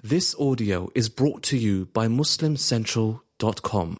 This audio is brought to you by MuslimCentral.com.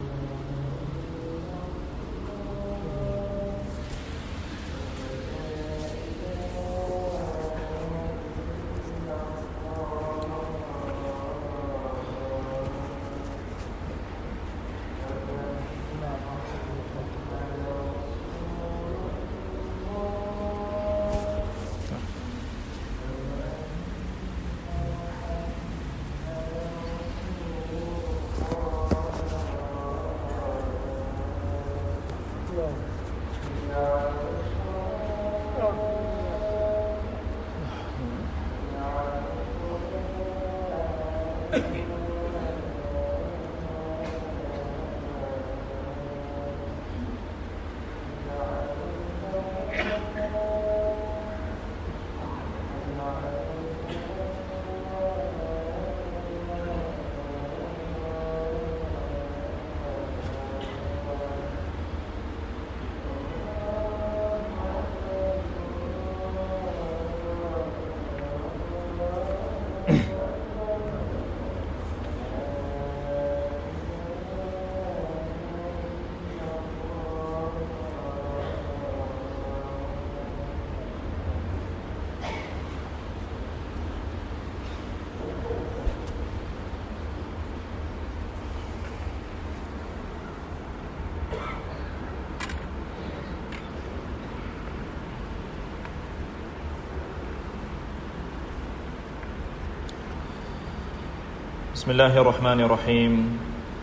بسم الله الرحمن الرحيم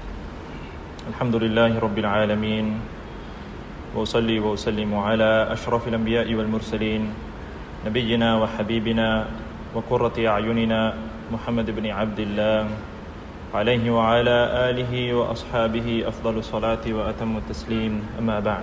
الحمد لله رب العالمين وأصلي وأسلم على أشرف الأنبياء والمرسلين نبينا وحبيبنا وقرة أعيننا محمد بن عبد الله عليه وعلى آله وأصحابه أفضل الصلاة وأتم التسليم أما بعد.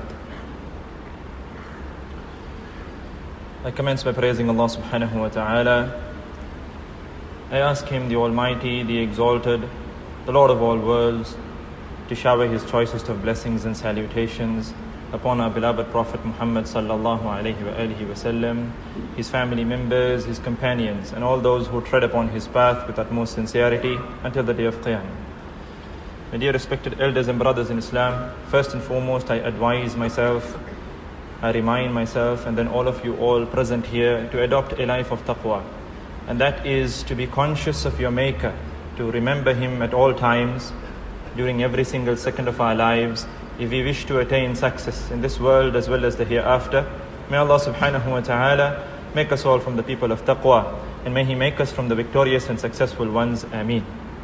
I commence by praising Allah subhanahu wa ta'ala. I ask Him, the Almighty, the Exalted, the Lord of all worlds, to shower His choicest of blessings and salutations upon our beloved Prophet Muhammad sallallahu alayhi wa alihi wasallam, his family members, his companions, and all those who tread upon his path with utmost sincerity until the day of Qiyamah. My dear respected elders and brothers in Islam, first and foremost I advise myself, I remind myself, and then all of you all present here to adopt a life of taqwa. And that is to be conscious of your Maker, to remember Him at all times, during every single second of our lives, if we wish to attain success in this world as well as the hereafter. May Allah subhanahu wa ta'ala make us all from the people of taqwa, and may He make us from the victorious and successful ones. Ameen.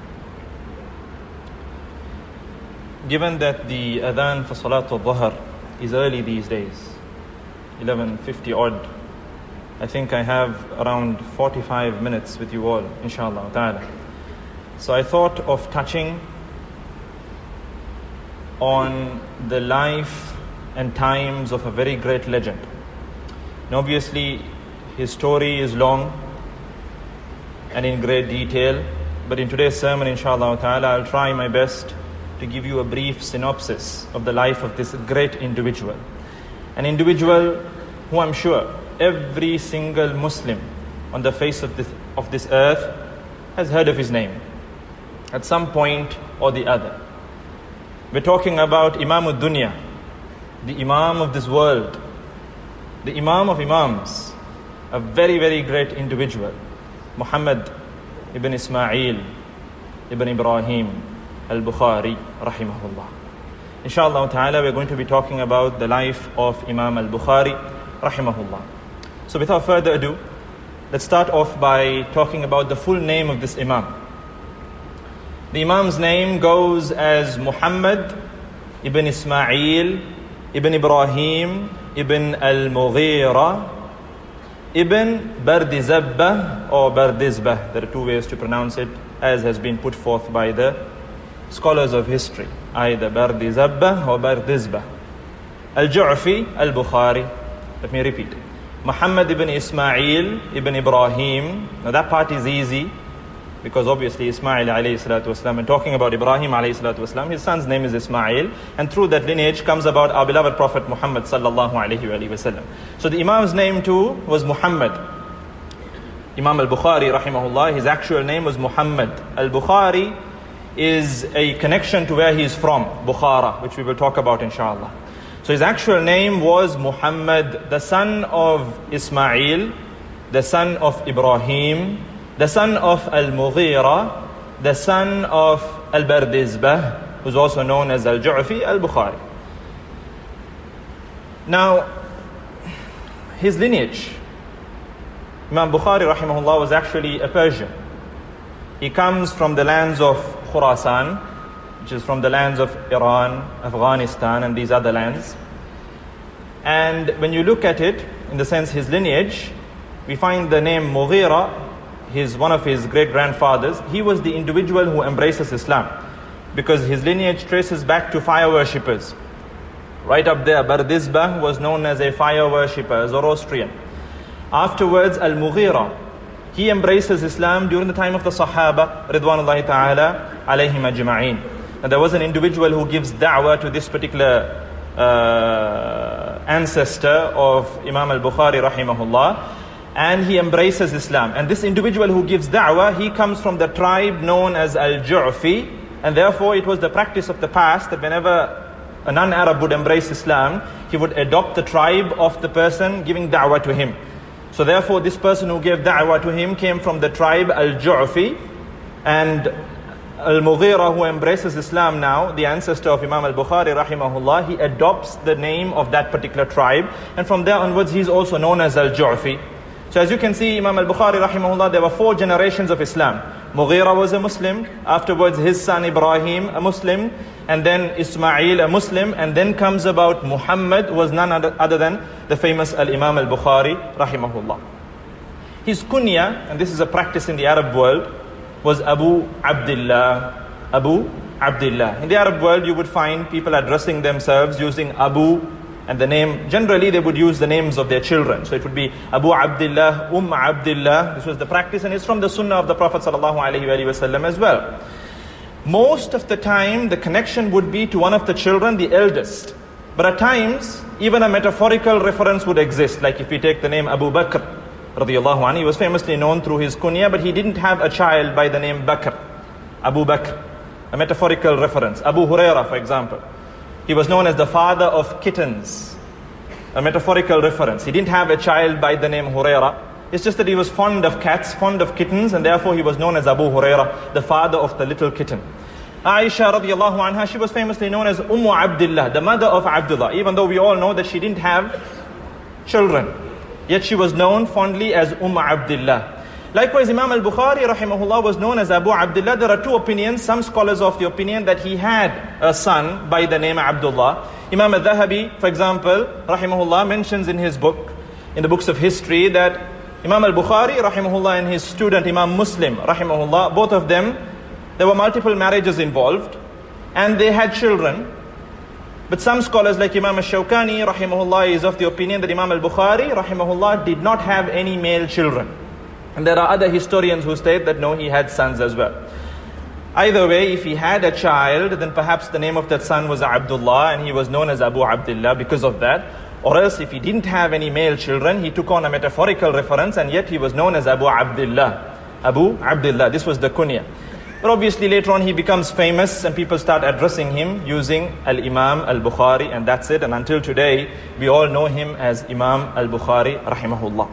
Given that the adhan for Salatul Dhuhr is early these days, 11:50 odd, I think I have around 45 minutes with you all, inshallah ta'ala. So I thought of touching on the life and times of a very great legend. And obviously, his story is long and in great detail, but in today's sermon, inshallah ta'ala, I'll try my best to give you a brief synopsis of the life of this great individual. An individual who I'm sure every single Muslim on the face of this earth has heard of his name at some point or the other. We're talking about Imam al-Dunya, the Imam of this world, the Imam of Imams, a very, very great individual, Muhammad ibn Ismail ibn Ibrahim al-Bukhari rahimahullah. Inshallah ta'ala, we're going to be talking about the life of Imam al-Bukhari rahimahullah. So without further ado, let's start off by talking about the full name of this Imam. The Imam's name goes as Muhammad ibn Ismail ibn Ibrahim ibn al-Mughira ibn Bardizbah or Bardizbah. There are two ways to pronounce it, as has been put forth by the scholars of history, either Bardizbah or Bardizbah. Al-Ju'fi al-Bukhari. Let me repeat. Muhammad ibn Ismail ibn Ibrahim. Now that part is easy, because obviously Ismail alayhi salatu wasalam, and talking about Ibrahim alayhi salatu wasalam, his son's name is Ismail, and through that lineage comes about our beloved Prophet Muhammad sallallahu alayhi wa sallam. So the Imam's name too was Muhammad. Imam al-Bukhari rahimahullah, his actual name was Muhammad. Al-Bukhari is a connection to where he is from, Bukhara, which we will talk about inshallah. So his actual name was Muhammad, the son of Ismail, the son of Ibrahim, the son of Al-Mughira, the son of Al-Bardizbah, who's also known as Al-Ju'fi, Al-Bukhari. Now, his lineage, Imam Bukhari rahimahullah was actually a Persian. He comes from the lands of Khurasan, which is from the lands of Iran, Afghanistan and these other lands. And when you look at it, in the sense his lineage, we find the name Mughira, one of his great-grandfathers. He was the individual who embraces Islam, because his lineage traces back to fire worshippers. Right up there, Bardizbah was known as a fire worshipper, a Zoroastrian. Afterwards, Al-Mughira, he embraces Islam during the time of the Sahaba, Ridwanullahi ta'ala, alayhim ajma'een. And there was an individual who gives da'wah to this particular ancestor of Imam al-Bukhari rahimahullah, and he embraces Islam. And this individual who gives da'wah, he comes from the tribe known as Al-Ju'fi, and therefore it was the practice of the past that whenever a non-Arab would embrace Islam, he would adopt the tribe of the person giving da'wah to him. So therefore this person who gave da'wah to him came from the tribe Al-Ju'fi, and Al-Mughira, who embraces Islam now, the ancestor of Imam al-Bukhari rahimahullah, he adopts the name of that particular tribe, and from there onwards he is also known as Al-Ju'fi. So as you can see, Imam al-Bukhari rahimahullah, there were 4 generations of Islam. Mughira was a Muslim, afterwards his son Ibrahim, a Muslim, and then Ismail, a Muslim, and then comes about Muhammad, who was none other than the famous Al-Imam al-Bukhari rahimahullah. His kunya, and this is a practice in the Arab world, was Abu Abdullah. Abu Abdullah. In the Arab world, you would find people addressing themselves using Abu, and the name, generally they would use the names of their children. So it would be Abu Abdullah, Abdullah. This was the practice, and it's from the sunnah of the Prophet ﷺ as well. Most of the time, the connection would be to one of the children, the eldest. But at times, even a metaphorical reference would exist. Like if we take the name Abu Bakr, radiyallahu anhu, he was famously known through his kunya, but he didn't have a child by the name Bakr, Abu Bakr, a metaphorical reference. Abu Huraira, for example, he was known as the father of kittens, a metaphorical reference. He didn't have a child by the name Huraira. It's just that he was fond of cats, fond of kittens, and therefore he was known as Abu Huraira, the father of the little kitten. Aisha radiyallahu anha, she was famously known as Abdullah, the mother of Abdullah, even though we all know that she didn't have children. Yet she was known fondly as Abdullah. Likewise, Imam al-Bukhari rahimahullah was known as Abu Abdullah. There are 2 opinions. Some scholars of the opinion that he had a son by the name Abdullah. Imam al-Dhahabi, for example, rahimahullah, mentions in his book, in the books of history, that Imam al-Bukhari rahimahullah and his student Imam Muslim rahimahullah, both of them, there were multiple marriages involved, and they had children. But some scholars like Imam al-Shawkani rahimahullah is of the opinion that Imam al-Bukhari rahimahullah did not have any male children. And there are other historians who state that no, he had sons as well. Either way, if he had a child, then perhaps the name of that son was Abdullah, and he was known as Abu Abdullah because of that. Or else if he didn't have any male children, he took on a metaphorical reference, and yet he was known as Abu Abdullah. Abu Abdullah, this was the kunya. But obviously later on he becomes famous and people start addressing him using Al-Imam Al-Bukhari, and that's it. And until today, we all know him as Imam Al-Bukhari rahimahullah.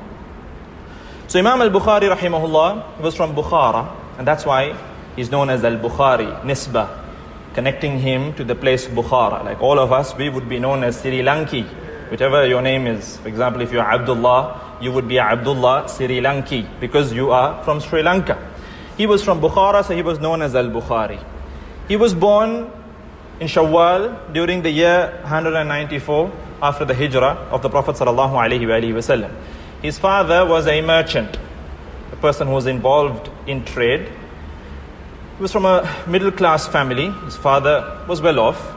So Imam Al-Bukhari rahimahullah was from Bukhara, and that's why he's known as Al-Bukhari, Nisbah, connecting him to the place Bukhara. Like all of us, we would be known as Sri Lanki, whichever your name is. For example, if you're Abdullah, you would be Abdullah Sri Lanki, because you are from Sri Lanka. He was from Bukhara, so he was known as Al-Bukhari. He was born in Shawwal during the year 194 after the hijrah of the Prophet ﷺ. His father was a merchant, a person who was involved in trade. He was from a middle-class family. His father was well off.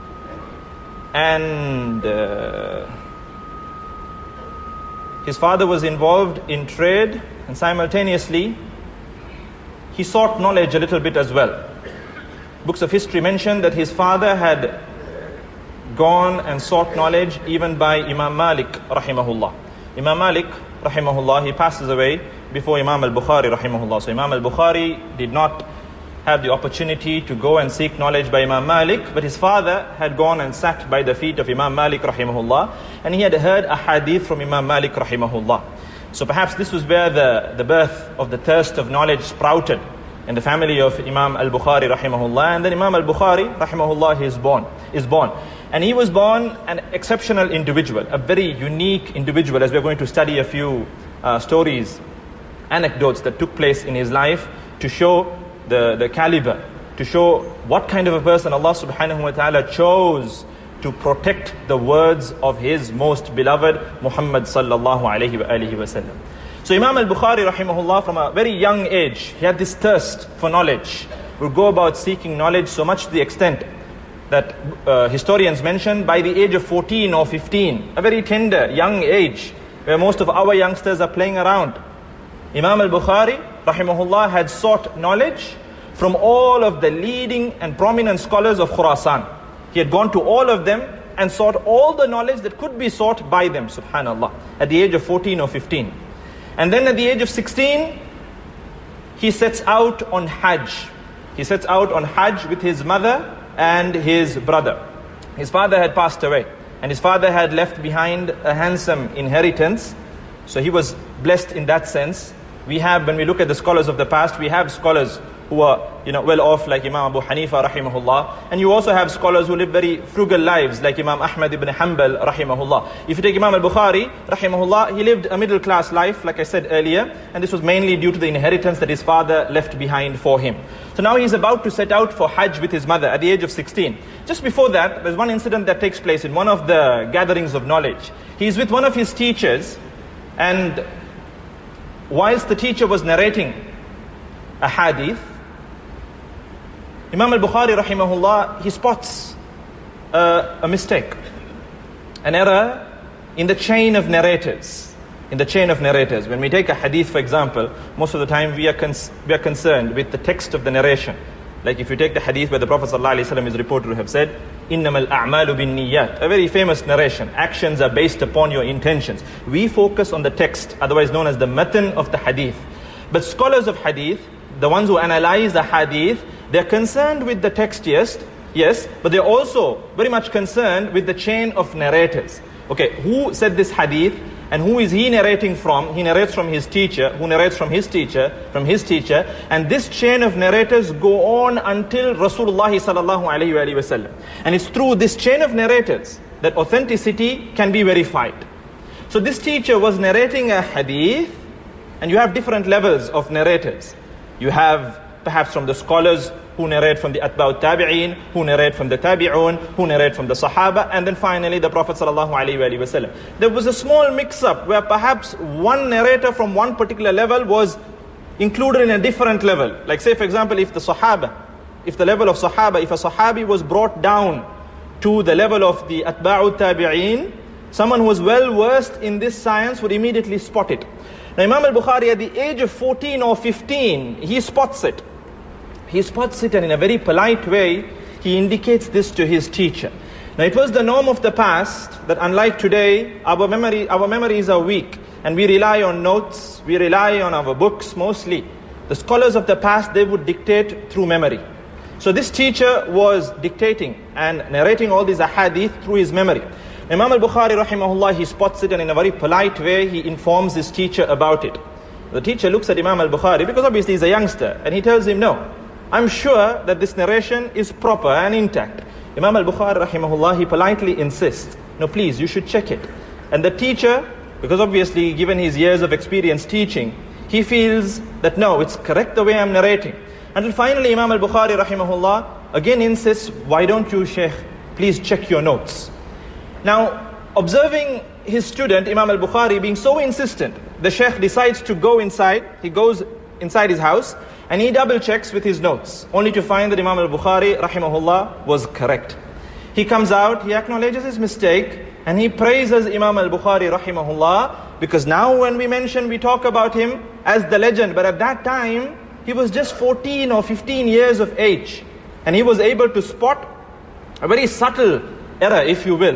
And his father was involved in trade, and simultaneously he sought knowledge a little bit as well. Books of history mention that his father had gone and sought knowledge even by Imam Malik rahimahullah. Imam Malik rahimahullah, he passes away before Imam al-Bukhari, rahimahullah. So Imam al-Bukhari did not have the opportunity to go and seek knowledge by Imam Malik, but his father had gone and sat by the feet of Imam Malik, rahimahullah, and he had heard a hadith from Imam Malik, rahimahullah. So perhaps this was where the birth of the thirst of knowledge sprouted in the family of Imam al-Bukhari, rahimahullah. And then Imam al-Bukhari, rahimahullah, is born. And he was born an exceptional individual, a very unique individual, as we're going to study a few stories, anecdotes that took place in his life to show the caliber, to show what kind of a person Allah subhanahu wa ta'ala chose to protect the words of his most beloved Muhammad sallallahu alayhi wa sallam. So Imam al-Bukhari, rahimahullah, from a very young age, he had this thirst for knowledge. Would go about seeking knowledge so much to the extent that historians mention by the age of 14 or 15, a very tender young age, where most of our youngsters are playing around, Imam al-Bukhari, rahimahullah, had sought knowledge from all of the leading and prominent scholars of Khurasan. He had gone to all of them and sought all the knowledge that could be sought by them, subhanallah, at the age of 14 or 15. And then at the age of 16, he sets out on Hajj. He sets out on Hajj with his mother and his brother. His father had passed away, and his father had left behind a handsome inheritance. So he was blessed in that sense. We have, when we look at the scholars of the past, we have scholars who are, well off, like Imam Abu Hanifa, rahimahullah. And you also have scholars who live very frugal lives, like Imam Ahmad ibn Hanbal, rahimahullah. If you take Imam al-Bukhari, rahimahullah, he lived a middle class life, like I said earlier, and this was mainly due to the inheritance that his father left behind for him. So now he's about to set out for Hajj with his mother at the age of 16. Just before that, there's one incident that takes place in one of the gatherings of knowledge. He's with one of his teachers, and whilst the teacher was narrating a hadith, Imam al-Bukhari, rahimahullah, he spots a mistake, an error in the chain of narrators. In the chain of narrators. When we take a hadith, for example, most of the time we are concerned with the text of the narration. Like if you take the hadith where the Prophet ﷺ is reported to have said, إِنَّمَا الْأَعْمَالُ بِالنِّيَّاتِ, a very famous narration. Actions are based upon your intentions. We focus on the text, otherwise known as the matan of the hadith. But scholars of hadith, the ones who analyze the hadith, they're concerned with the text, yes, but they're also very much concerned with the chain of narrators. Okay, who said this hadith and who is he narrating from? He narrates from his teacher, who narrates from his teacher, and this chain of narrators go on until Rasulullah sallallahu alayhi wa sallam. And it's through this chain of narrators that authenticity can be verified. So this teacher was narrating a hadith, and you have different levels of narrators. You have perhaps from the scholars who narrate from the Atba'ut Tabi'een, who narrate from the Tabi'un, who narrate from the Sahaba, and then finally the Prophet sallallahu alaihi wasallam. There was a small mix-up where perhaps one narrator from one particular level was included in a different level. Like say for example, if a Sahabi was brought down to the level of the Atba'ut Tabi'een, someone who was well versed in this science would immediately spot it. Now Imam al-Bukhari at the age of 14 or 15, he spots it. He spots it, and in a very polite way, he indicates this to his teacher. Now it was the norm of the past that unlike today, our memories are weak, and we rely on notes, we rely on our books mostly. The scholars of the past, they would dictate through memory. So this teacher was dictating and narrating all these ahadith through his memory. Imam al-Bukhari, rahimahullah, he spots it, and in a very polite way, he informs his teacher about it. The teacher looks at Imam al-Bukhari, because obviously he's a youngster, and he tells him, no, I'm sure that this narration is proper and intact. Imam al-Bukhari, rahimahullah, he politely insists, no, please, you should check it. And the teacher, because obviously given his years of experience teaching, he feels that no, it's correct the way I'm narrating. Until finally Imam al-Bukhari, rahimahullah, again insists, why don't you, Shaykh, please check your notes. Now, observing his student, Imam al-Bukhari, being so insistent, the Shaykh decides to go inside. He goes inside his house, and he double checks with his notes, only to find that Imam al-Bukhari, rahimahullah, was correct. He comes out, he acknowledges his mistake, and he praises Imam al-Bukhari, rahimahullah, because now when we talk about him as the legend, but at that time, he was just 14 or 15 years of age, and he was able to spot a very subtle error, if you will,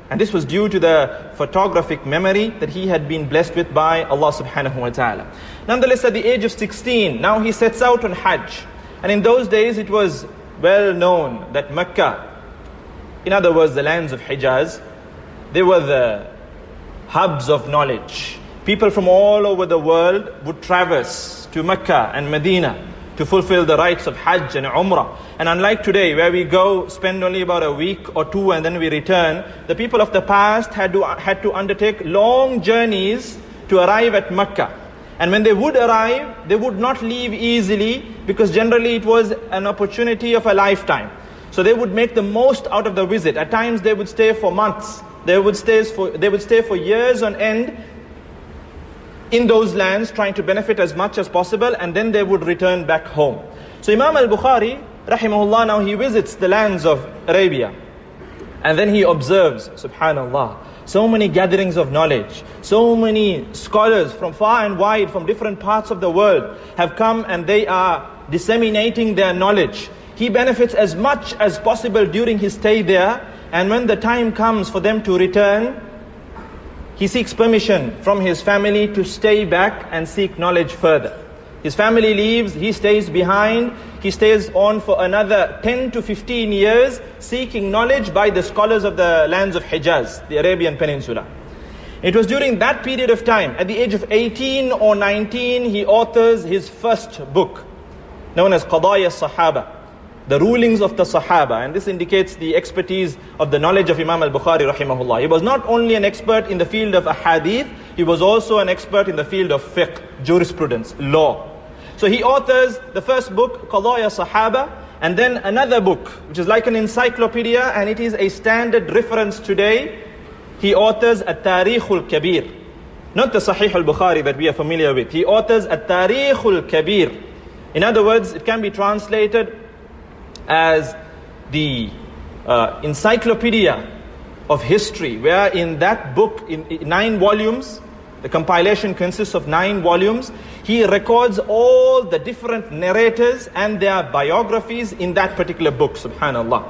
And this was due to the photographic memory that he had been blessed with by Allah subhanahu wa ta'ala. Nonetheless, at the age of 16, now he sets out on Hajj. And in those days, it was well known that Mecca, in other words, the lands of Hijaz, they were the hubs of knowledge. People from all over the world would traverse to Mecca and Medina to fulfill the rites of Hajj and Umrah. And unlike today, where we go, spend only about a week or two and then we return, the people of the past had to undertake long journeys to arrive at Mecca. And when they would arrive, they would not leave easily, because generally it was an opportunity of a lifetime. So they would make the most out of the visit. At times they would stay for months. They would stay for years on end in those lands, trying to benefit as much as possible, and then they would return back home. So Imam al-Bukhari, rahimahullah, now he visits the lands of Arabia. And then he observes, subhanallah, so many gatherings of knowledge, so many scholars from far and wide, from different parts of the world have come and they are disseminating their knowledge. He benefits as much as possible during his stay there, and when the time comes for them to return, he seeks permission from his family to stay back and seek knowledge further. His family leaves, he stays behind, he stays on for another 10 to 15 years seeking knowledge by the scholars of the lands of Hijaz, the Arabian Peninsula. It was during that period of time, at the age of 18 or 19, he authors his first book, known as Qadaya Sahaba, the rulings of the Sahaba. And this indicates the expertise of the knowledge of Imam al-Bukhari rahimahullah. He was not only an expert in the field of ahadith, he was also an expert in the field of fiqh, jurisprudence, law. So he authors the first book, Qadaya Sahaba, and then another book, which is like an encyclopedia, and it is a standard reference today. He authors At-Tarikh al-Kabir, not the Sahih al-Bukhari that we are familiar with. He authors At-Tarikh al-Kabir. In other words, it can be translated as the encyclopedia of history, where in that book, in 9 volumes, the compilation consists of 9 volumes, he records all the different narrators and their biographies in that particular book, subhanallah.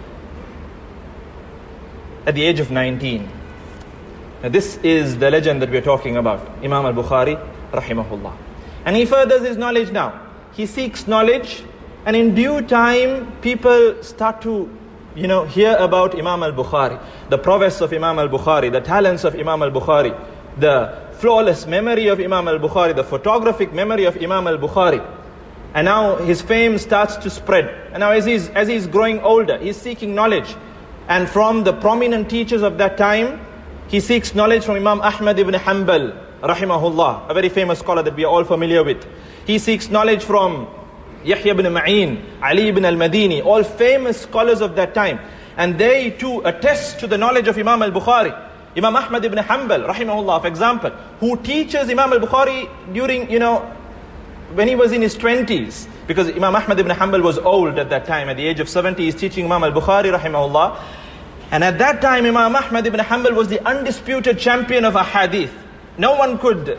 At the age of 19. Now this is the legend that we are talking about, Imam al-Bukhari, rahimahullah. And he furthers his knowledge now. He seeks knowledge, and in due time, people start to, hear about Imam al-Bukhari, the prowess of Imam al-Bukhari, the talents of Imam al-Bukhari, the flawless memory of Imam al-Bukhari, the photographic memory of Imam al-Bukhari. And now his fame starts to spread. And now as he's growing older, he's seeking knowledge. And from the prominent teachers of that time, he seeks knowledge from Imam Ahmad ibn Hanbal, rahimahullah, a very famous scholar that we are all familiar with. He seeks knowledge from Yahya ibn Ma'in, Ali ibn al-Madini, all famous scholars of that time. And they too attest to the knowledge of Imam al-Bukhari. Imam Ahmad ibn Hanbal, rahimahullah, for example, who teaches Imam al-Bukhari during, when he was in his 20s. Because Imam Ahmad ibn Hanbal was old at that time. At the age of 70, he's teaching Imam al-Bukhari, rahimahullah. And at that time, Imam Ahmad ibn Hanbal was the undisputed champion of ahadith. No one could,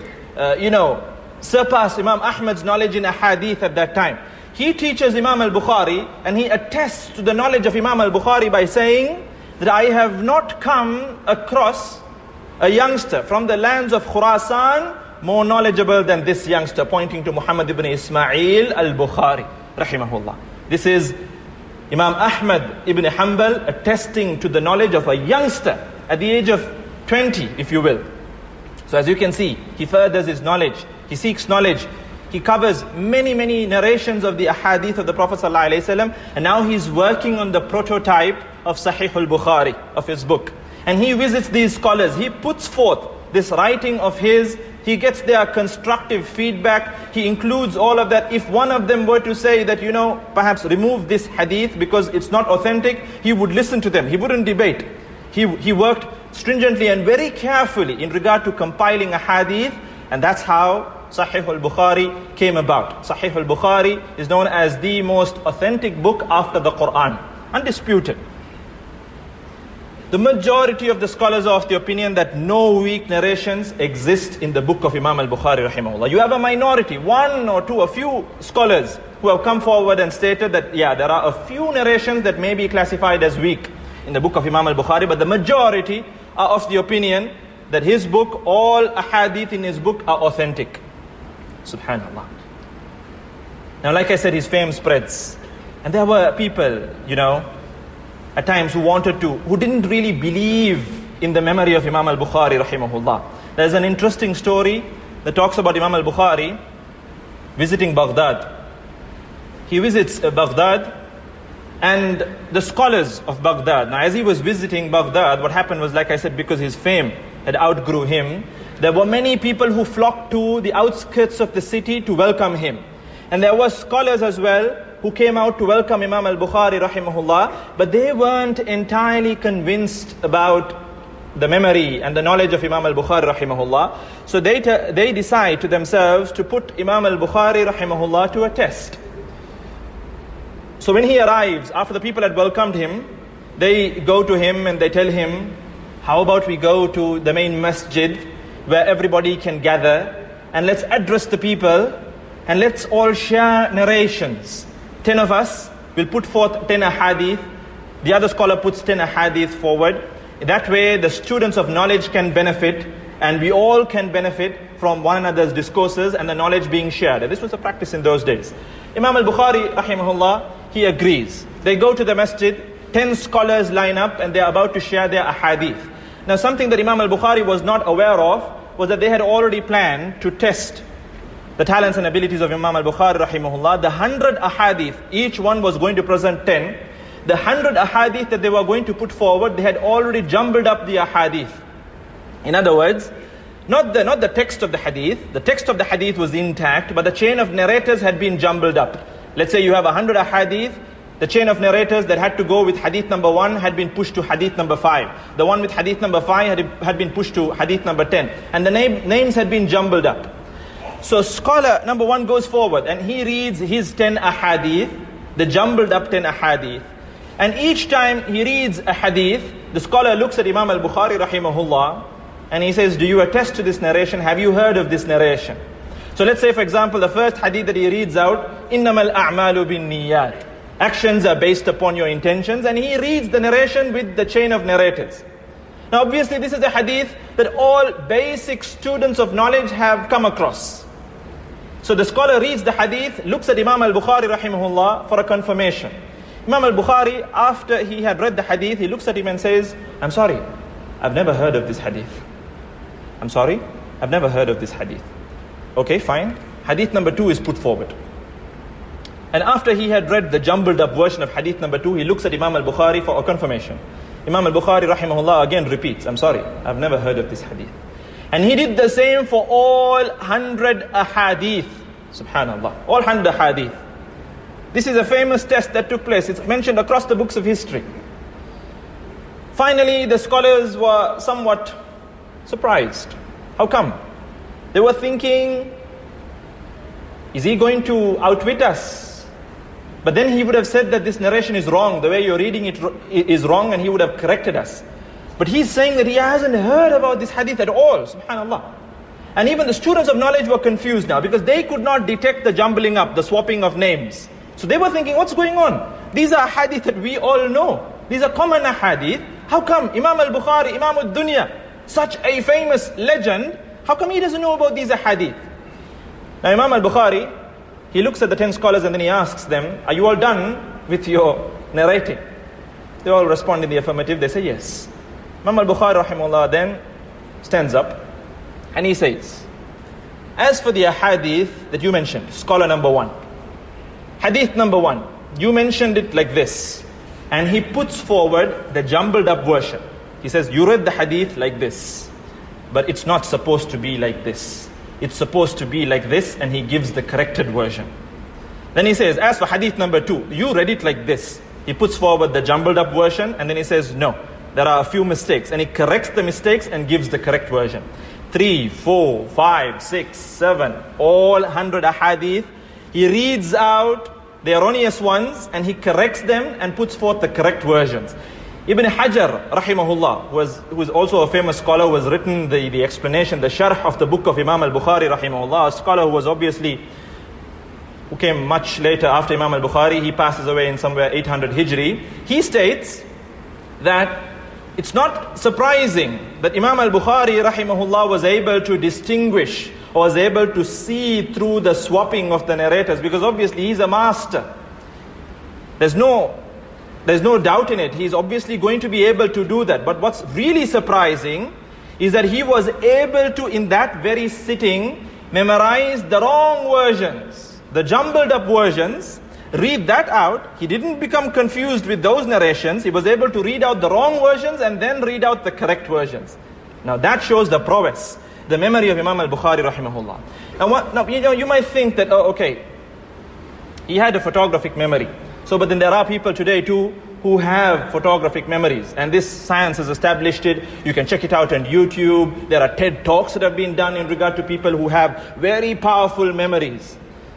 surpass Imam Ahmad's knowledge in ahadith at that time. He teaches Imam al-Bukhari, and he attests to the knowledge of Imam al-Bukhari by saying that I have not come across a youngster from the lands of Khurasan more knowledgeable than this youngster, pointing to Muhammad ibn Ismail al-Bukhari, rahimahullah. This is Imam Ahmad ibn Hanbal attesting to the knowledge of a youngster at the age of 20, if you will. So as you can see, he furthers his knowledge, he seeks knowledge, he covers many, many narrations of the ahadith of the Prophet ﷺ, and now he's working on the prototype of Sahih al-Bukhari, of his book. And he visits these scholars, he puts forth this writing of his, he gets their constructive feedback, he includes all of that. If one of them were to say that, perhaps remove this hadith because it's not authentic, he would listen to them, he wouldn't debate. He worked stringently and very carefully in regard to compiling a hadith, and that's how Sahih al-Bukhari came about. Sahih al-Bukhari is known as the most authentic book after the Quran, undisputed. The majority of the scholars are of the opinion that no weak narrations exist in the book of Imam al-Bukhari rahimahullah. You have a minority, one or two, a few scholars who have come forward and stated that, there are a few narrations that may be classified as weak. in the book of Imam al-Bukhari, but the majority are of the opinion that his book, all ahadith in his book are authentic. Subhanallah. Now, like I said, his fame spreads. And there were people, at times who didn't really believe in the memory of Imam al-Bukhari rahimahullah. There's an interesting story that talks about Imam al-Bukhari visiting Baghdad. He visits Baghdad and the scholars of Baghdad. Now, as he was visiting Baghdad, what happened was, like I said, because his fame had outgrew him, there were many people who flocked to the outskirts of the city to welcome him. And there were scholars as well who came out to welcome Imam al-Bukhari rahimahullah, but they weren't entirely convinced about the memory and the knowledge of Imam al-Bukhari rahimahullah. So they decide to themselves to put Imam al-Bukhari rahimahullah to a test. So when he arrives, after the people had welcomed him, they go to him and they tell him, how about we go to the main masjid where everybody can gather, and let's address the people and let's all share narrations. 10 of us will put forth 10 ahadith. The other scholar puts 10 ahadith forward. That way the students of knowledge can benefit, and we all can benefit from one another's discourses and the knowledge being shared. And this was a practice in those days. Imam al-Bukhari rahimahullah, he agrees. They go to the masjid, 10 scholars line up and they are about to share their ahadith. Now, something that Imam al-Bukhari was not aware of was that they had already planned to test the talents and abilities of Imam al-Bukhari rahimahullah. The 100 ahadith, each one was going to present 10. The 100 ahadith that they were going to put forward, they had already jumbled up the ahadith. In other words, not the text of the hadith. The text of the hadith was intact, but the chain of narrators had been jumbled up. Let's say you have 100 ahadith. The chain of narrators that had to go with hadith number 1 had been pushed to hadith number 5. The one with hadith number 5 had been pushed to hadith number 10. And the names had been jumbled up. So scholar number 1 goes forward and he reads his 10 ahadith, the jumbled up 10 ahadith. And each time he reads a hadith, the scholar looks at Imam al-Bukhari rahimahullah and he says, do you attest to this narration? Have you heard of this narration? So let's say, for example, the first hadith that he reads out, إِنَّمَا الْأَعْمَالُ بِالنِّيَّاتِ. Actions are based upon your intentions, and he reads the narration with the chain of narrators. Now obviously this is a hadith that all basic students of knowledge have come across. So the scholar reads the hadith, looks at Imam al-Bukhari rahimahullah for a confirmation. Imam al-Bukhari, after he had read the hadith, he looks at him and says, I'm sorry, I've never heard of this hadith. I'm sorry, I've never heard of this hadith. Okay, fine. Hadith number 2 is put forward. And after he had read the jumbled up version of hadith number 2, he looks at Imam al-Bukhari for a confirmation. Imam al-Bukhari rahimahullah again repeats, I'm sorry, I've never heard of this hadith. And he did the same for all 100 ahadith. Subhanallah. All 100 ahadith. This is a famous test that took place. It's mentioned across the books of history. Finally, the scholars were somewhat surprised. How come? They were thinking, is he going to outwit us? But then he would have said that this narration is wrong. The way you're reading it is wrong, and he would have corrected us. But he's saying that he hasn't heard about this hadith at all. Subhanallah. And even the students of knowledge were confused now because they could not detect the jumbling up, the swapping of names. So they were thinking, what's going on? These are hadith that we all know. These are common hadith. How come Imam al-Bukhari, Imam al-Dunya, such a famous legend, how come he doesn't know about these hadith? Now Imam al-Bukhari, he looks at the 10 scholars and then he asks them, are you all done with your narrating? They all respond in the affirmative. They say yes. Imam al-Bukhari rahimahullah then stands up and he says, as for the hadith that you mentioned, scholar number 1, hadith number 1, you mentioned it like this. And he puts forward the jumbled up version. He says, you read the hadith like this, but it's not supposed to be like this. It's supposed to be like this, and he gives the corrected version. Then he says, as for hadith number 2, you read it like this. He puts forward the jumbled up version, and then he says, no, there are a few mistakes. And he corrects the mistakes and gives the correct version. 3, 4, 5, 6, 7, all 100 ahadith. He reads out the erroneous ones and he corrects them and puts forth the correct versions. Ibn Hajar rahimahullah, who is also a famous scholar, who has written the explanation, the sharh of the book of Imam al-Bukhari rahimahullah, a scholar who came much later after Imam al-Bukhari. He passes away in somewhere 800 Hijri. He states that it's not surprising that Imam al-Bukhari rahimahullah was able to distinguish or was able to see through the swapping of the narrators, because obviously he's a master. There's no doubt in it. He's obviously going to be able to do that. But what's really surprising is that he was able to, in that very sitting, memorize the wrong versions, the jumbled up versions, read that out. He didn't become confused with those narrations. He was able to read out the wrong versions and then read out the correct versions. Now that shows the prowess, the memory of Imam al-Bukhari rahimahullah. Now you might think that, okay, he had a photographic memory. But then there are people today too who have photographic memories, and this science has established it. You can check it out on YouTube. There are TED Talks that have been done in regard to people who have very powerful memories.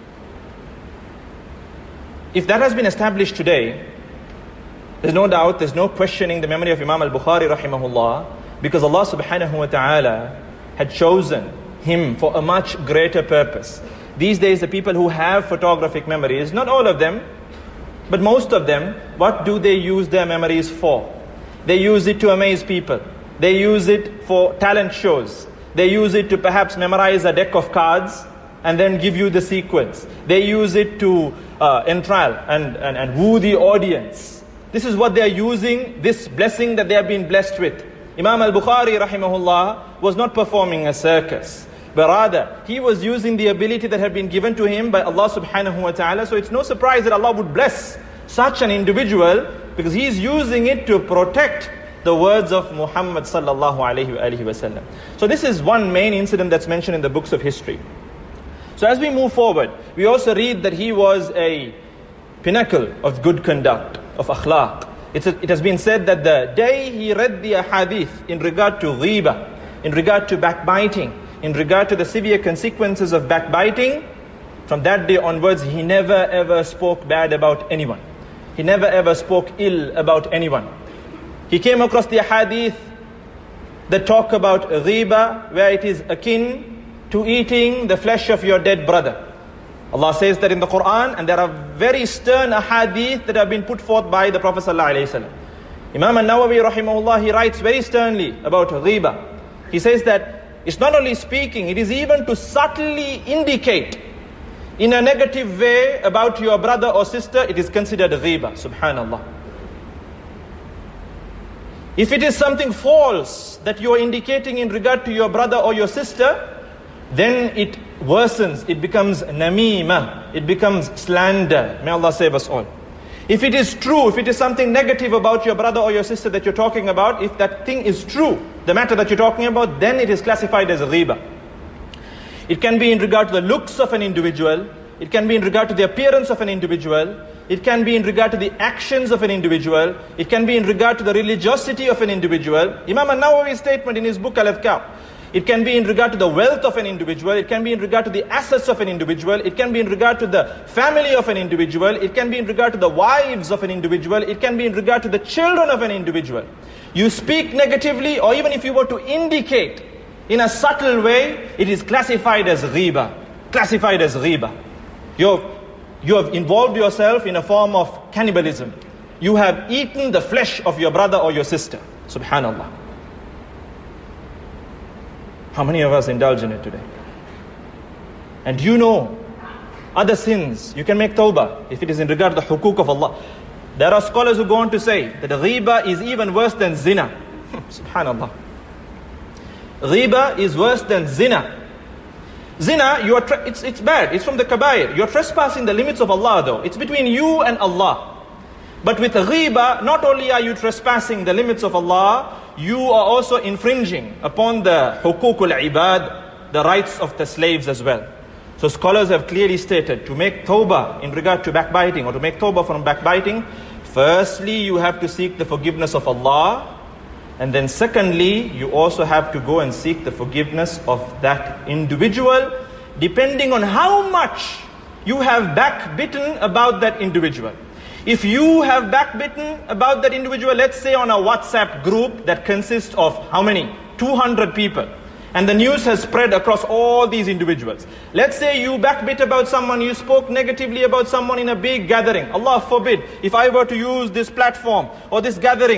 If that has been established today, there's no doubt, there's no questioning the memory of Imam al-Bukhari rahimahullah, because Allah subhanahu wa ta'ala had chosen him for a much greater purpose. These days the people who have photographic memories, not all of them, but most of them, what do they use their memories for? They use it to amaze people. They use it for talent shows. They use it to perhaps memorize a deck of cards and then give you the sequence. They use it to enthrall and woo the audience. This is what they are using, this blessing that they have been blessed with. Imam al-Bukhari rahimahullah was not performing a circus, but rather he was using the ability that had been given to him by Allah subhanahu wa ta'ala. So it's no surprise that Allah would bless such an individual, because he is using it to protect the words of Muhammad sallallahu alayhi wa sallam. So this is one main incident that's mentioned in the books of history. So as we move forward, we also read that he was a pinnacle of good conduct, of akhlaq. It has been said that the day he read the ahadith in regard to ghiba, in regard to backbiting, in regard to the severe consequences of backbiting, from that day onwards, he never ever spoke bad about anyone. He never ever spoke ill about anyone. He came across the hadith that talk about ghiba, where it is akin to eating the flesh of your dead brother. Allah says that in the Quran, and there are very stern ahadith that have been put forth by the Prophet ﷺ. Imam al-Nawawi rahimahullah, he writes very sternly about ghiba. He says that it's not only speaking, it is even to subtly indicate in a negative way about your brother or sister, it is considered ghiba, subhanallah. If it is something false that you are indicating in regard to your brother or your sister, then it worsens, it becomes namima, it becomes slander. May Allah save us all. If it is true, if it is something negative about your brother or your sister that you're talking about, if that thing is true, the matter that you're talking about, then it is classified as ghiba. It can be in regard to the looks of an individual. It can be in regard to the appearance of an individual. It can be in regard to the actions of an individual. It can be in regard to the religiosity of an individual. Imam al-Nawawi's statement in his book Al-Adhkar. It can be in regard to the wealth of an individual. It can be in regard to the assets of an individual. It can be in regard to the family of an individual. It can be in regard to the wives of an individual. It can be in regard to the children of an individual. You speak negatively, or even if you were to indicate in a subtle way, it is classified as ghiba. Classified as ghiba. You have involved yourself in a form of cannibalism. You have eaten the flesh of your brother or your sister. Subhanallah. How many of us indulge in it today? And you know, other sins, you can make tawbah if it is in regard to the hukuk of Allah. There are scholars who go on to say that ghiba is even worse than zina. Subhanallah. Ghiba is worse than zina. Zina, it's bad. It's from the kabair. You're trespassing the limits of Allah though. It's between you and Allah. But with ghiba, not only are you trespassing the limits of Allah, you are also infringing upon the hukukul ibad, the rights of the slaves as well. So scholars have clearly stated, to make tawbah in regard to backbiting, or to make tawbah from backbiting, firstly you have to seek the forgiveness of Allah, and then secondly you also have to go and seek the forgiveness of that individual, depending on how much you have backbitten about that individual. If you have backbitten about that individual, let's say on a WhatsApp group that consists of how many? 200 people. And the news has spread across all these individuals. Let's say you backbit about someone, you spoke negatively about someone in a big gathering. Allah forbid, if I were to use this platform or this gathering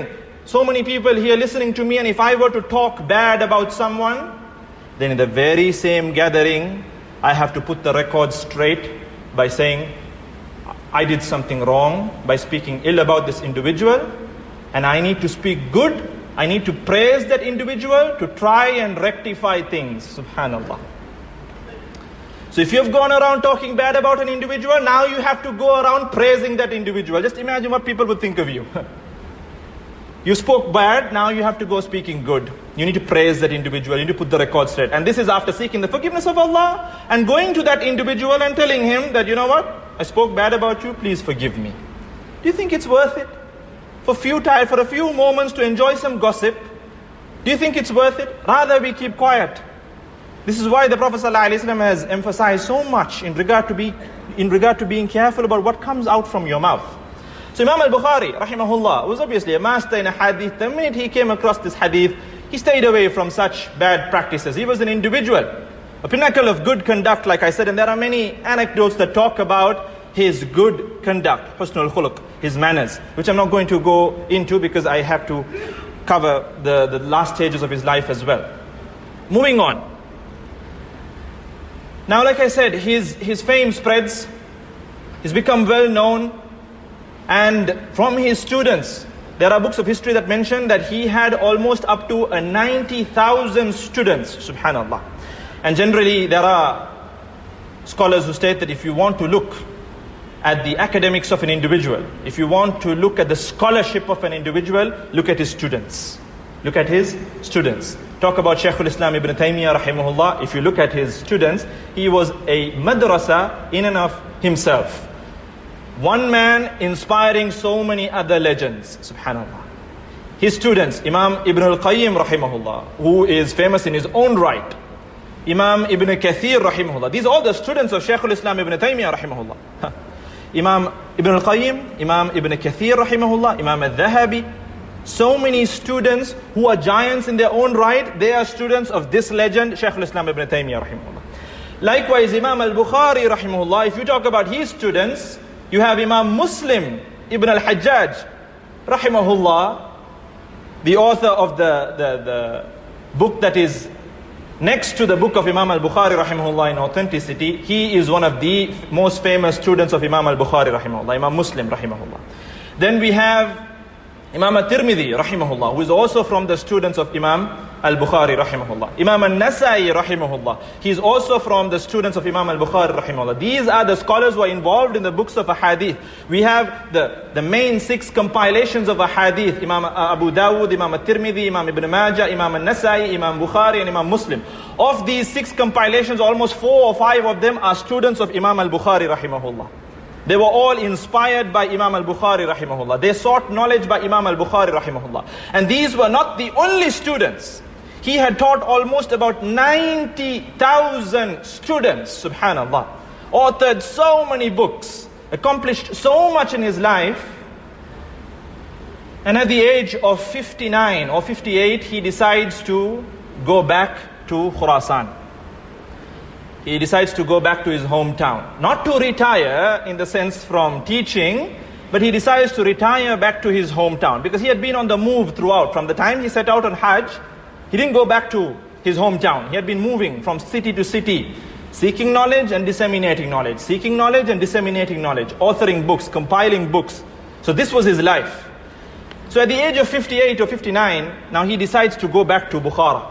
so many people here listening to me, and if I were to talk bad about someone, then in the very same gathering, I have to put the record straight by saying, I did something wrong by speaking ill about this individual, and I need to speak good. I need to praise that individual to try and rectify things. Subhanallah. So if you've gone around talking bad about an individual, now you have to go around praising that individual. Just imagine what people would think of you. You spoke bad, now you have to go speaking good. You need to praise that individual, you need to put the record straight. And this is after seeking the forgiveness of Allah and going to that individual and telling him that, you know what, I spoke bad about you, please forgive me. Do you think it's worth it? For a few moments to enjoy some gossip, do you think it's worth it? Rather we keep quiet. This is why the Prophet ﷺ has emphasized so much in regard to being careful about what comes out from your mouth. So Imam al-Bukhari, rahimahullah, was obviously a master in a hadith. The minute he came across this hadith, he stayed away from such bad practices. He was an individual, a pinnacle of good conduct, like I said, and there are many anecdotes that talk about his good conduct, husnul khuluq, his manners, which I'm not going to go into because I have to cover the last stages of his life as well. Moving on. Now, like I said, his fame spreads, he's become well known, and from his students, there are books of history that mention that he had almost up to 90,000 students, subhanallah. And generally, there are scholars who state that if you want to look at the academics of an individual, if you want to look at the scholarship of an individual, look at his students. Look at his students. Talk about Shaykhul Islam Ibn Taymiyyah rahimahullah. If you look at his students, he was a madrasa in and of himself. One man inspiring so many other legends, subhanallah. His students, Imam Ibn al-Qayyim rahimahullah, who is famous in his own right. Imam Ibn Kathir rahimahullah. These are all the students of Shaykhul Islam Ibn Taymiyyah rahimahullah. Imam Ibn al-Qayyim, Imam Ibn Kathir rahimahullah, Imam al-Dhahabi. So many students who are giants in their own right, they are students of this legend, Shaykhul Islam Ibn Taymiyyah rahimahullah. Likewise, Imam al-Bukhari rahimahullah, if you talk about his students, you have Imam Muslim Ibn al-Hajjaj rahimahullah, the author of the book that is next to the book of Imam al-Bukhari rahimahullah in authenticity. He is one of the most famous students of Imam al-Bukhari rahimahullah, Imam Muslim rahimahullah. Then we have Imam al-Tirmidhi rahimahullah, who is also from the students of Imam al-Bukhari rahimahullah. Imam al-Nasai rahimahullah, he is also from the students of Imam al-Bukhari rahimahullah. These are the scholars who are involved in the books of ahadith. We have the main 6 compilations of ahadith: Imam Abu Dawud, Imam al-Tirmidhi, Imam Ibn Majah, Imam al-Nasai, Imam Bukhari, and Imam Muslim. Of these 6 compilations, almost 4 or 5 of them are students of Imam al-Bukhari rahimahullah. They were all inspired by Imam al-Bukhari rahimahullah. They sought knowledge by Imam al-Bukhari rahimahullah. And these were not the only students. He had taught almost about 90,000 students, subhanallah. Authored so many books, accomplished so much in his life. And at the age of 59 or 58, he decides to go back to Khurasan. He decides to go back to his hometown. Not to retire in the sense from teaching, but he decides to retire back to his hometown. Because he had been on the move throughout. From the time he set out on Hajj, he didn't go back to his hometown. He had been moving from city to city, seeking knowledge and disseminating knowledge. Seeking knowledge and disseminating knowledge. Authoring books, compiling books. So this was his life. So at the age of 58 or 59, now he decides to go back to Bukhara.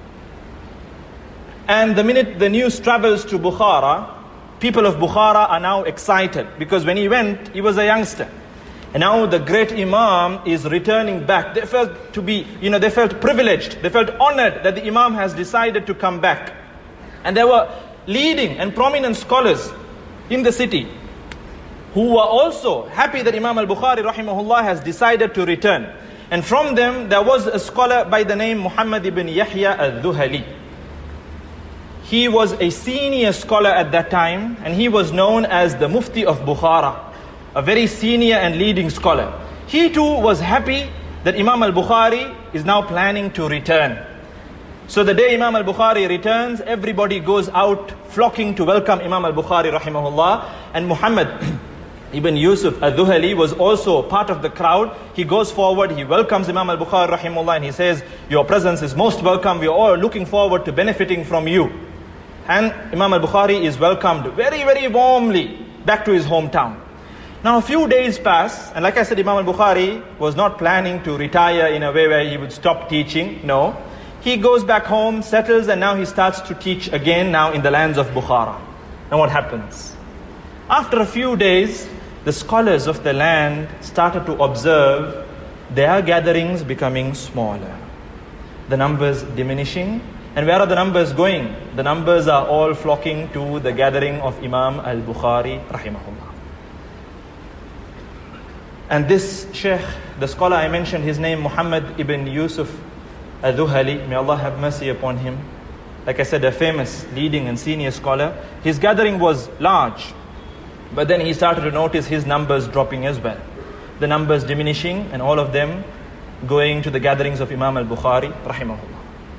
And the minute the news travels to Bukhara, people of Bukhara are now excited. Because when he went, he was a youngster. And now the great Imam is returning back. They felt they felt privileged. They felt honored that the Imam has decided to come back. And there were leading and prominent scholars in the city who were also happy that Imam al-Bukhari rahimahullah has decided to return. And from them, there was a scholar by the name Muhammad ibn Yahya al-Dhuhali. He was a senior scholar at that time, and he was known as the Mufti of Bukhara, a very senior and leading scholar. He too was happy that Imam al-Bukhari is now planning to return. So the day Imam al-Bukhari returns, everybody goes out flocking to welcome Imam al-Bukhari rahimahullah. And Muhammad Ibn Yusuf al-Dhuhali was also part of the crowd. He goes forward, he welcomes Imam al-Bukhari rahimahullah, and he says, your presence is most welcome. We are all looking forward to benefiting from you. And Imam al-Bukhari is welcomed very, very warmly back to his hometown. Now a few days pass, and like I said, Imam al-Bukhari was not planning to retire in a way where he would stop teaching. No. He goes back home, settles, and now he starts to teach again, now in the lands of Bukhara. And what happens? After a few days, the scholars of the land started to observe their gatherings becoming smaller, the numbers diminishing. And where are the numbers going? The numbers are all flocking to the gathering of Imam al-Bukhari rahimahullah. And this Sheikh, the scholar I mentioned, his name Muhammad ibn Yusuf al-Dhuhali, may Allah have mercy upon him. Like I said, a famous leading and senior scholar. His gathering was large, but then he started to notice his numbers dropping as well. The numbers diminishing, and all of them going to the gatherings of Imam al-Bukhari rahimahullah.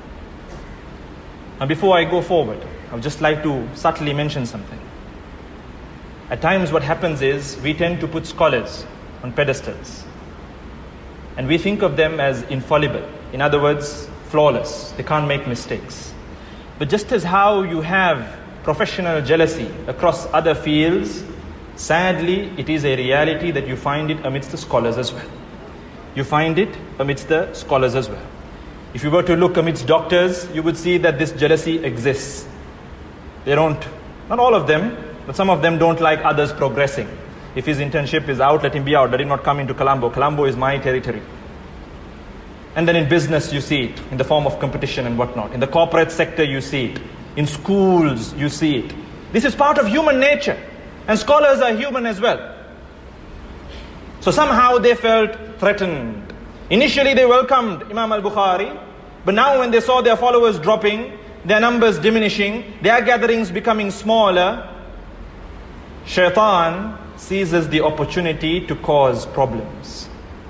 Now before I go forward, I would just like to subtly mention something. At times what happens is, we tend to put scholars on pedestals. And we think of them as infallible. In other words, flawless. They can't make mistakes. But just as how you have professional jealousy across other fields, sadly, it is a reality that you find it amidst the scholars as well. You find it amidst the scholars as well. If you were to look amidst doctors, you would see that this jealousy exists. They don't, not all of them, but some of them don't like others progressing. If his internship is out, let him be out. Let him not come into Colombo. Colombo is my territory. And then in business, you see it in the form of competition and whatnot. In the corporate sector, you see it. In schools, you see it. This is part of human nature. And scholars are human as well. So somehow they felt threatened. Initially, they welcomed Imam al-Bukhari. But now when they saw their followers dropping, their numbers diminishing, their gatherings becoming smaller, Shaitan seizes the opportunity to cause problems.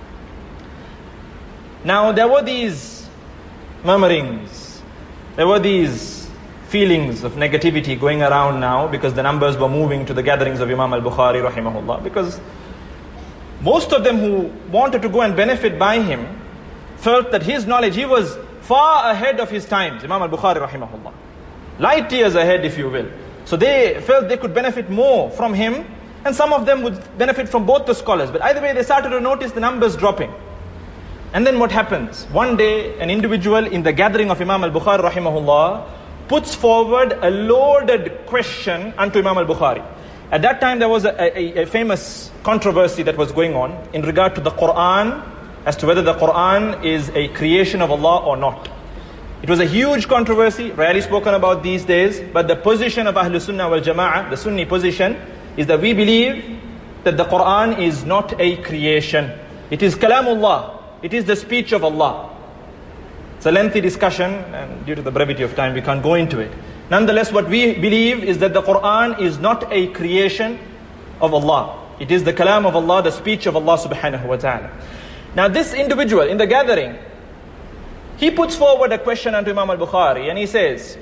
Now there were these murmurings, there were these feelings of negativity going around now, because the numbers were moving to the gatherings of Imam al-Bukhari rahimahullah, because most of them who wanted to go and benefit by him felt that his knowledge, he was far ahead of his times, Imam al-Bukhari rahimahullah. Light years ahead, if you will. So they felt they could benefit more from him, and some of them would benefit from both the scholars. But either way, they started to notice the numbers dropping. And then what happens? One day, an individual in the gathering of Imam al-Bukhari rahimahullah puts forward a loaded question unto Imam al-Bukhari. At that time, there was a famous controversy that was going on in regard to the Quran, as to whether the Quran is a creation of Allah or not. It was a huge controversy, rarely spoken about these days, but the position of Ahlus Sunnah wal Jama'ah, the Sunni position, is that we believe that the Quran is not a creation. It is Kalamullah. It is the speech of Allah. It's a lengthy discussion, and due to the brevity of time, we can't go into it. Nonetheless, what we believe is that the Quran is not a creation of Allah. It is the Kalam of Allah, the speech of Allah subhanahu wa ta'ala. Now this individual in the gathering, he puts forward a question unto Imam al-Bukhari, and he says,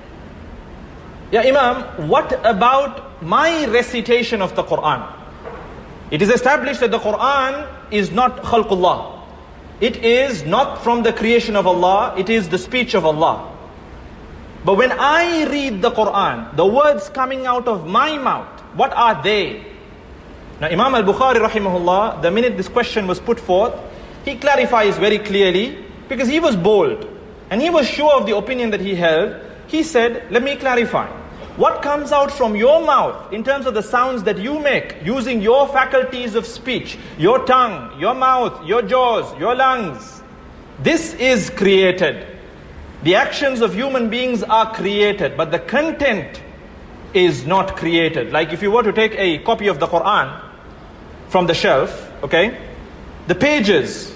Ya Imam, what about my recitation of the Quran? It is established that the Quran is not khalqullah. It is not from the creation of Allah, it is the speech of Allah. But when I read the Quran, the words coming out of my mouth, what are they? Now Imam al-Bukhari rahimahullah, the minute this question was put forth, he clarifies very clearly, because he was bold and he was sure of the opinion that he held. He said, let me clarify. What comes out from your mouth in terms of the sounds that you make using your faculties of speech, your tongue, your mouth, your jaws, your lungs, this is created. The actions of human beings are created, but the content is not created. Like if you were to take a copy of the Quran from the shelf, okay, the pages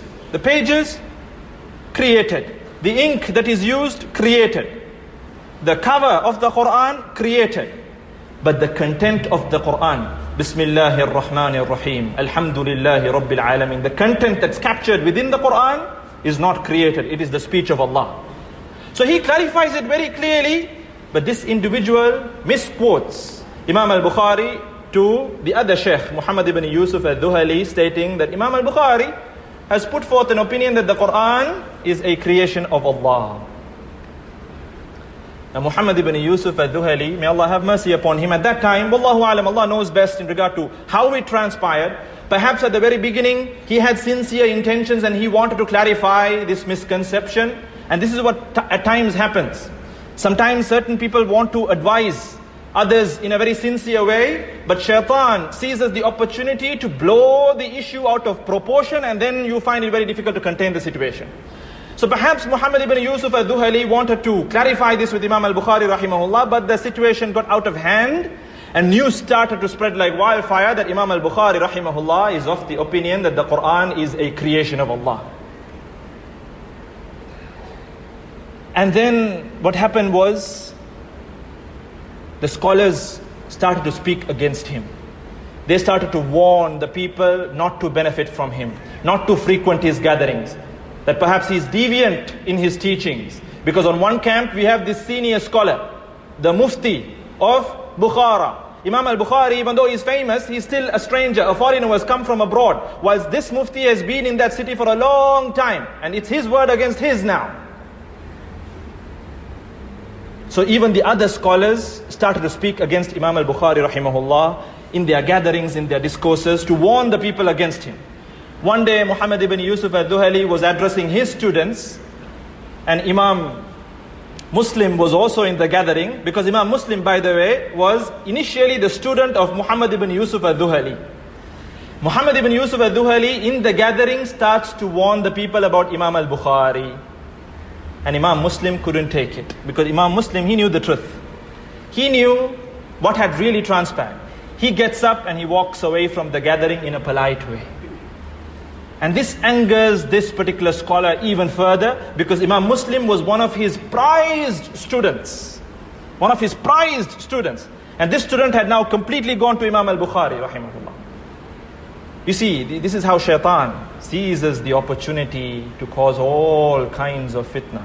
created. The ink that is used, created. The cover of the Quran, created. But the content of the Quran, Bismillahir Rahmanir Rahim, Alhamdulillahi Rabbil Alamin, the content that's captured within the Quran is not created. It is the speech of Allah. So he clarifies it very clearly, but this individual misquotes Imam al-Bukhari to the other Sheikh, Muhammad ibn Yusuf al-Dhuhali, stating that Imam al-Bukhari has put forth an opinion that the Quran is a creation of Allah. Now Muhammad ibn Yusuf al-Dhuhali, may Allah have mercy upon him, at that time, Wallahu alam, Allah knows best in regard to how it transpired. Perhaps at the very beginning, he had sincere intentions and he wanted to clarify this misconception. And this is what at times happens. Sometimes certain people want to advise others in a very sincere way, but shaitan seizes the opportunity to blow the issue out of proportion, and then you find it very difficult to contain the situation. So perhaps Muhammad ibn Yusuf al-Dhuhali wanted to clarify this with Imam al-Bukhari rahimahullah, but the situation got out of hand and news started to spread like wildfire that Imam al-Bukhari rahimahullah is of the opinion that the Quran is a creation of Allah. And then what happened was, the scholars started to speak against him. They started to warn the people not to benefit from him, not to frequent his gatherings, that perhaps he's deviant in his teachings. Because on one camp we have this senior scholar, the Mufti of Bukhara. Imam al-Bukhari, even though he's famous, he's still a stranger, a foreigner who has come from abroad, whilst this Mufti has been in that city for a long time, and it's his word against his now. So even the other scholars started to speak against Imam al-Bukhari rahimahullah in their gatherings, in their discourses, to warn the people against him. One day Muhammad ibn Yusuf al-Dhuhali was addressing his students, and Imam Muslim was also in the gathering, because Imam Muslim, by the way, was initially the student of Muhammad ibn Yusuf al-Dhuhali. Muhammad ibn Yusuf al-Dhuhali in the gathering starts to warn the people about Imam al-Bukhari. And Imam Muslim couldn't take it, because Imam Muslim, he knew the truth. He knew what had really transpired. He gets up and he walks away from the gathering in a polite way. And this angers this particular scholar even further, because Imam Muslim was one of his prized students. One of his prized students. And this student had now completely gone to Imam al-Bukhari rahimahullah. You see, this is how shaitan seizes the opportunity to cause all kinds of fitna.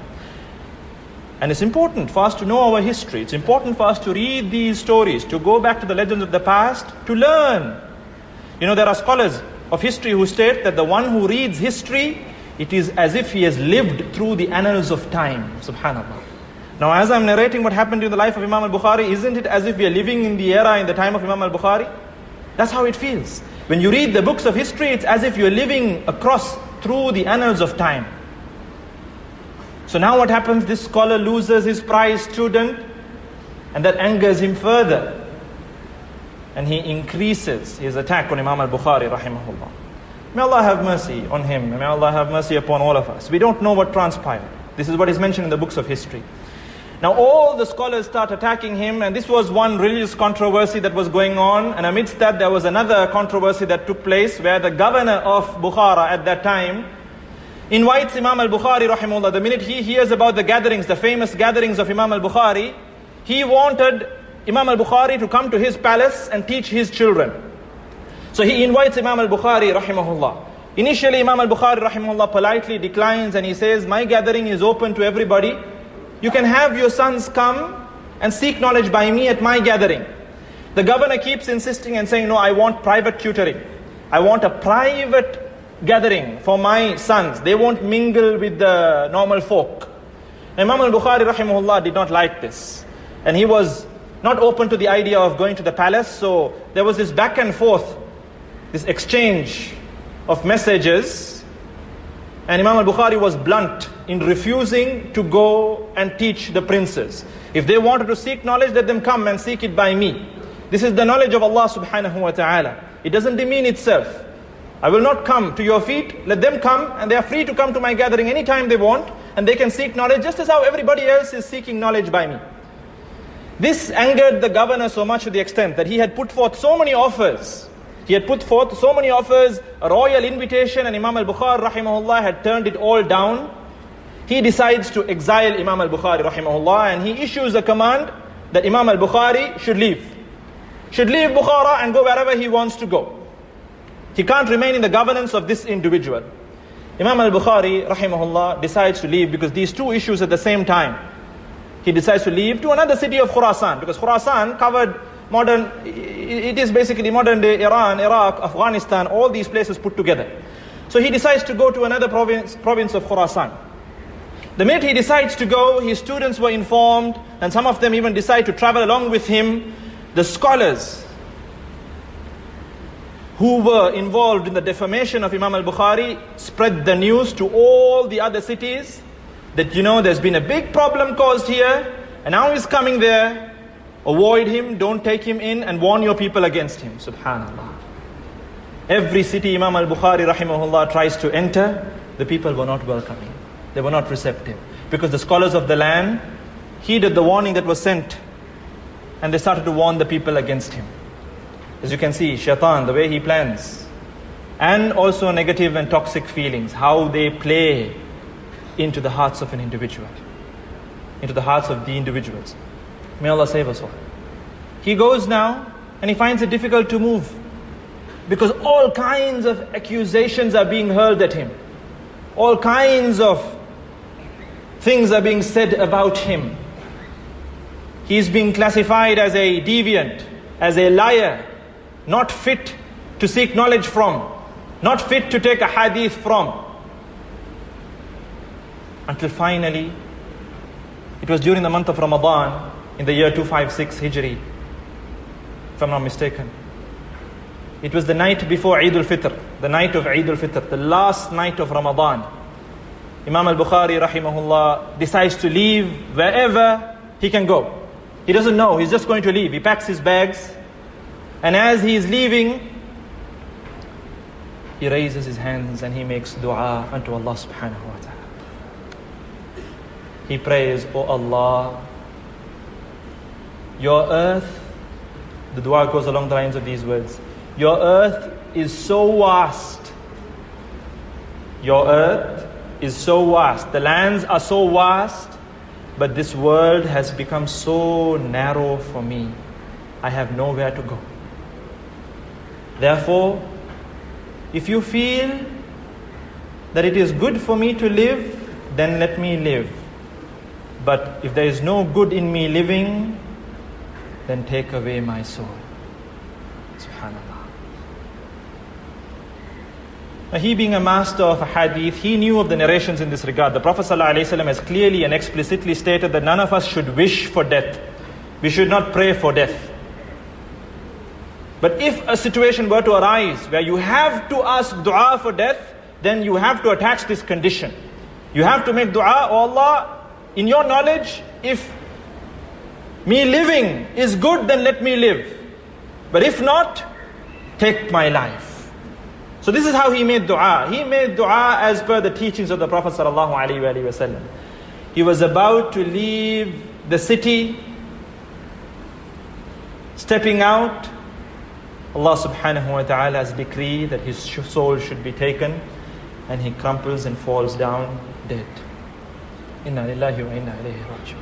And it's important for us to know our history. It's important for us to read these stories, to go back to the legends of the past, to learn. You know, there are scholars of history who state that the one who reads history, it is as if he has lived through the annals of time. Subhanallah. Now, as I'm narrating what happened in the life of Imam al-Bukhari, isn't it as if we are living in the era, in the time of Imam al-Bukhari? That's how it feels. When you read the books of history, it's as if you're living across through the annals of time. So now what happens? This scholar loses his prized student, and that angers him further. And he increases his attack on Imam al-Bukhari rahimahullah. May Allah have mercy on him. May Allah have mercy upon all of us. We don't know what transpired. This is what is mentioned in the books of history. Now all the scholars start attacking him, and this was one religious controversy that was going on. And amidst that, there was another controversy that took place, where the governor of Bukhara at that time invites Imam al-Bukhari rahimahullah. The minute he hears about the gatherings, the famous gatherings of Imam al-Bukhari, he wanted Imam al-Bukhari to come to his palace and teach his children. So he invites Imam al-Bukhari rahimahullah. Initially Imam al-Bukhari rahimahullah politely declines, and he says, my gathering is open to everybody. You can have your sons come and seek knowledge by me at my gathering. The governor keeps insisting and saying, no, I want private tutoring. I want a private gathering for my sons. They won't mingle with the normal folk. Imam al-Bukhari rahimahullah did not like this. And he was not open to the idea of going to the palace. So there was this back and forth, this exchange of messages. And Imam al-Bukhari was blunt in refusing to go and teach the princes. If they wanted to seek knowledge, let them come and seek it by me. This is the knowledge of Allah subhanahu wa ta'ala. It doesn't demean itself. I will not come to your feet. Let them come, and they are free to come to my gathering anytime they want, and they can seek knowledge just as how everybody else is seeking knowledge by me. This angered the governor so much to the extent that he had put forth so many offers. He had put forth so many offers, a royal invitation, and Imam al-Bukhari rahimahullah had turned it all down. He decides to exile Imam al-Bukhari rahimahullah, and he issues a command that Imam al-Bukhari should leave. Should leave Bukhara and go wherever he wants to go. He can't remain in the governance of this individual. Imam al-Bukhari rahimahullah decides to leave because these two issues at the same time. He decides to leave to another city of Khurasan, because Khurasan covered modern it is basically modern day Iran, Iraq, Afghanistan, all these places put together. So he decides to go to another province of Khurasan. The minute he decides to go, his students were informed, and some of them even decide to travel along with him. The scholars who were involved in the defamation of Imam al-Bukhari spread the news to all the other cities that, there's been a big problem caused here, and now he's coming there. Avoid him, don't take him in, and warn your people against him. Subhanallah. Every city Imam al-Bukhari rahimahullah tries to enter, the people were not welcoming. They were not receptive. Because the scholars of the land heeded the warning that was sent, and they started to warn the people against him. As you can see, shaitan, the way he plans, and also negative and toxic feelings, how they play into the hearts of an individual, into the hearts of the individuals. May Allah save us all. He goes now, and he finds it difficult to move, because all kinds of accusations are being hurled at him. All kinds of things are being said about him. He's being classified as a deviant, as a liar, not fit to seek knowledge from, not fit to take a hadith from. Until finally, it was during the month of Ramadan, in the year 256 Hijri, if I'm not mistaken. It was the night before Eid al-Fitr, the night of Eid al-Fitr, the last night of Ramadan. Imam al-Bukhari rahimahullah decides to leave wherever he can go. He doesn't know, he's just going to leave. He packs his bags, and as he is leaving, he raises his hands and he makes dua unto Allah subhanahu wa ta'ala. He prays, "O Allah, your earth," the dua goes along the lines of these words, "Your earth is so vast. Your earth is so vast. The lands are so vast, but this world has become so narrow for me. I have nowhere to go. Therefore, if you feel that it is good for me to live, then let me live. But if there is no good in me living, then take away my soul." Subhanallah. Now, he being a master of a hadith, he knew of the narrations in this regard. The Prophet ﷺ has clearly and explicitly stated that none of us should wish for death. We should not pray for death. But if a situation were to arise where you have to ask dua for death, then you have to attach this condition. You have to make dua, "Oh Allah, in your knowledge, if me living is good, then let me live. But if not, take my life." So this is how he made dua. He made dua as per the teachings of the Prophet ﷺ. He was about to leave the city, stepping out. Allah subhanahu wa ta'ala has decreed that his soul should be taken, and he crumples and falls down dead. Inna lillahi wa inna ilayhi raji'un.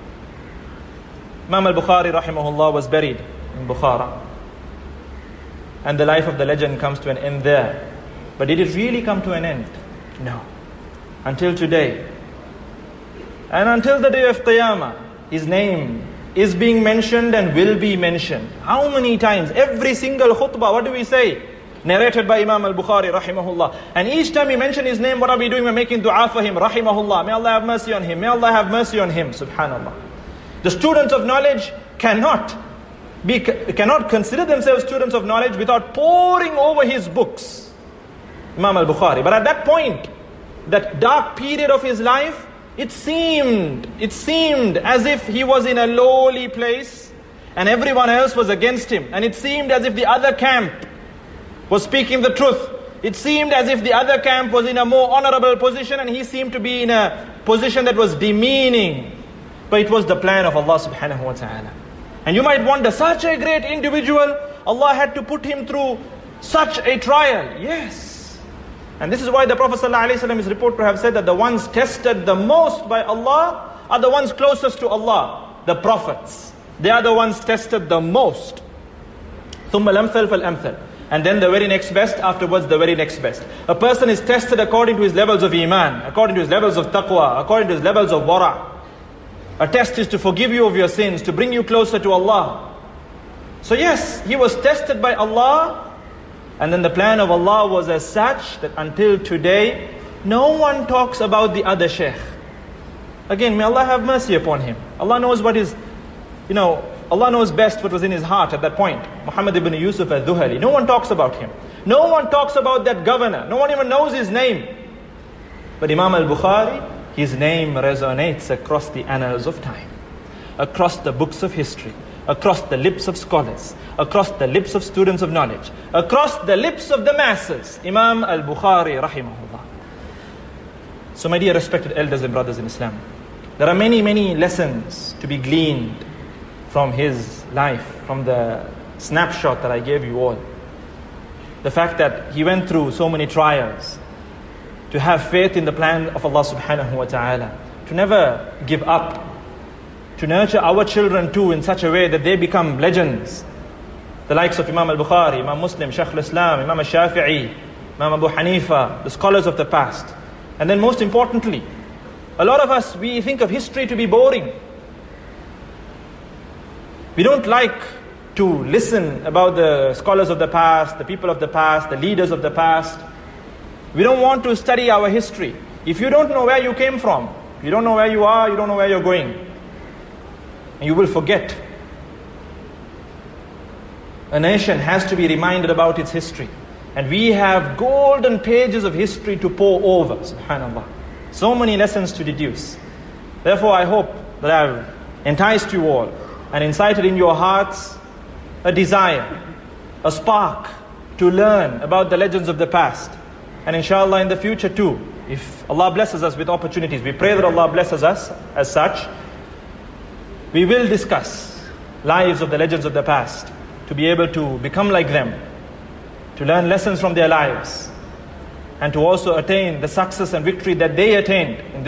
Imam al-Bukhari rahimahullah was buried in Bukhara, and the life of the legend comes to an end there. But did it really come to an end? No. Until today, and until the day of Qiyamah, his name is being mentioned and will be mentioned. How many times? Every single khutbah, what do we say? Narrated by Imam al-Bukhari rahimahullah. And each time we mention his name, what are we doing? We're making dua for him, rahimahullah. May Allah have mercy on him. May Allah have mercy on him, subhanallah. The students of knowledge cannot consider themselves students of knowledge without poring over his books, Imam al-Bukhari. But at that point, that dark period of his life, it seemed as if he was in a lowly place and everyone else was against him. And it seemed as if the other camp was speaking the truth. It seemed as if the other camp was in a more honorable position and he seemed to be in a position that was demeaning. But it was the plan of Allah subhanahu wa ta'ala. And you might wonder, such a great individual, Allah had to put him through such a trial. Yes. And this is why the Prophet ﷺ is reported to have said that the ones tested the most by Allah are the ones closest to Allah, the prophets. They are the ones tested the most. ثُمَّ الْأَمْثَلْ فَالْأَمْثَلْ. And then the very next best, afterwards the very next best. A person is tested according to his levels of iman, according to his levels of taqwa, according to his levels of wara. A test is to forgive you of your sins, to bring you closer to Allah So yes, he was tested by Allah, and then the plan of Allah was as such that until today, no one talks about the other Shaykh. Again, may Allah have mercy upon him. Allah knows what is, Allah knows best what was in his heart at that point. Muhammad ibn Yusuf al-Dhuhali. No one talks about him. No one talks about that governor. No one even knows his name. But Imam al-Bukhari, his name resonates across the annals of time, across the books of history, across the lips of scholars, across the lips of students of knowledge, across the lips of the masses. Imam al-Bukhari rahimahullah. So my dear respected elders and brothers in Islam, there are many, many lessons to be gleaned from his life, from the snapshot that I gave you all. The fact that he went through so many trials, to have faith in the plan of Allah subhanahu wa ta'ala, to never give up, to nurture our children too in such a way that they become legends. The likes of Imam al-Bukhari, Imam Muslim, Shaykh al-Islam, Imam al-Shafi'i, Imam Abu Hanifa, the scholars of the past. And then most importantly, a lot of us, we think of history to be boring. We don't like to listen about the scholars of the past, the people of the past, the leaders of the past. We don't want to study our history. If you don't know where you came from, you don't know where you are, you don't know where you're going, and you will forget. A nation has to be reminded about its history. And we have golden pages of history to pour over, subhanAllah. So many lessons to deduce. Therefore, I hope that I've enticed you all and incited in your hearts a desire, a spark to learn about the legends of the past. And inshallah in the future too, if Allah blesses us with opportunities, we pray that Allah blesses us as such, we will discuss lives of the legends of the past to be able to become like them, to learn lessons from their lives, and to also attain the success and victory that they attained in this